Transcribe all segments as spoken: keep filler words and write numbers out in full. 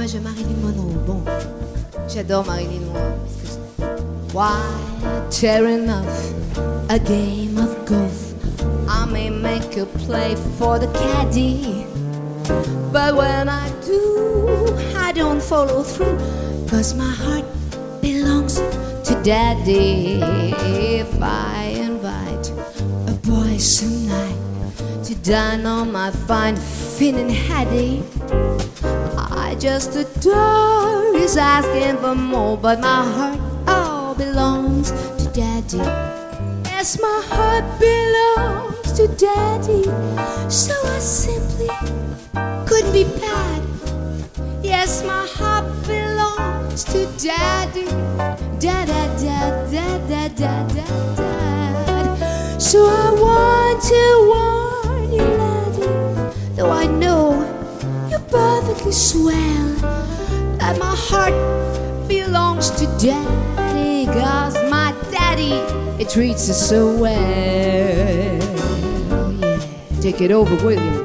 moi je Marilyn Monroe. Bon, j'adore Marilyn Monroe. Parce que je... Why tearing off a game of golf? I may make a play for the caddy, but when I do, I don't follow through, 'cause my heart belongs to daddy. If I invite a boy tonight to dine on my fine Finn and Hattie, I just adore his asking for more, but my heart all belongs to daddy. Yes, my heart belongs to daddy, so I simply couldn't be bad. Yes, my heart belongs to daddy, da da da da da da da da. So I want to warn you, laddie, though I know you're perfectly swell, that my heart belongs to daddy, 'cause my daddy, it treats us so well. Yeah, take it over, William.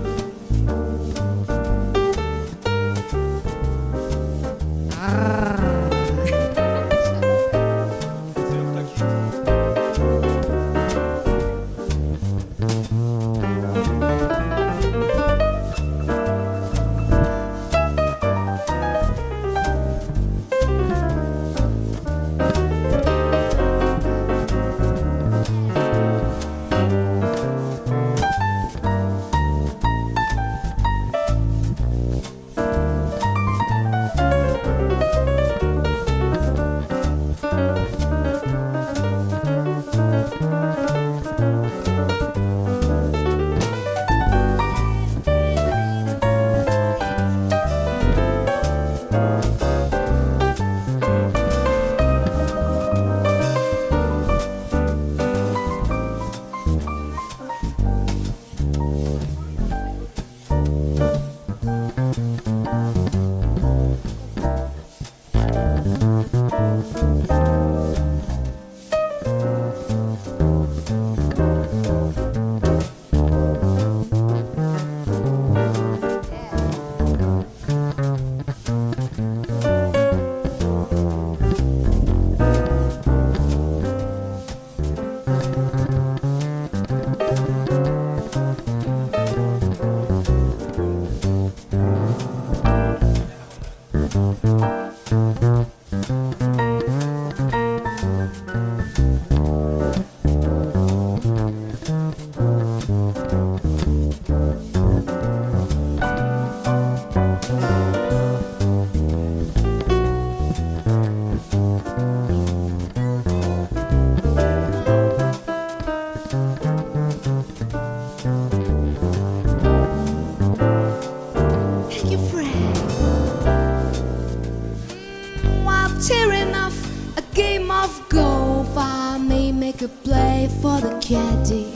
Tearing off a game of golf, I may make a play for the caddy,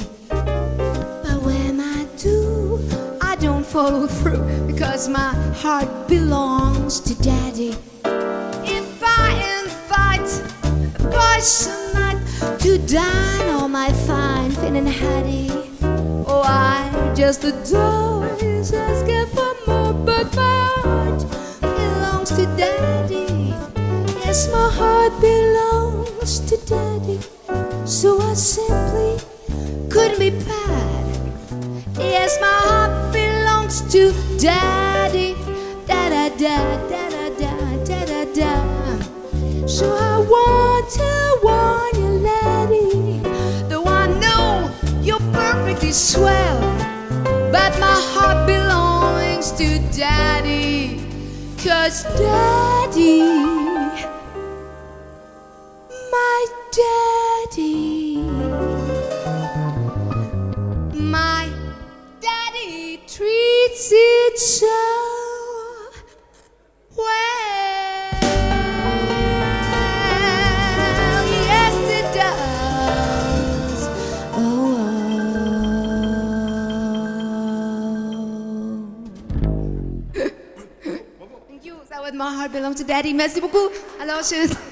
but when I do, I don't follow through, because my heart belongs to daddy. If I invite a boy tonight to dine on my fine Finn and Hattie, oh, I just adore his asking for more, but my heart belongs to daddy. Yes, my heart belongs to daddy, so I simply couldn't be bad. Yes, my heart belongs to daddy, da da da da da da da da da. So I want to warn you, laddie, though I know you're perfectly swell, but my heart belongs to daddy, 'cause daddy, my daddy, my daddy treats it so well. Yes, it does. Oh, oh. Thank you. Ça va, my heart belongs to daddy. Merci beaucoup. Alors, je...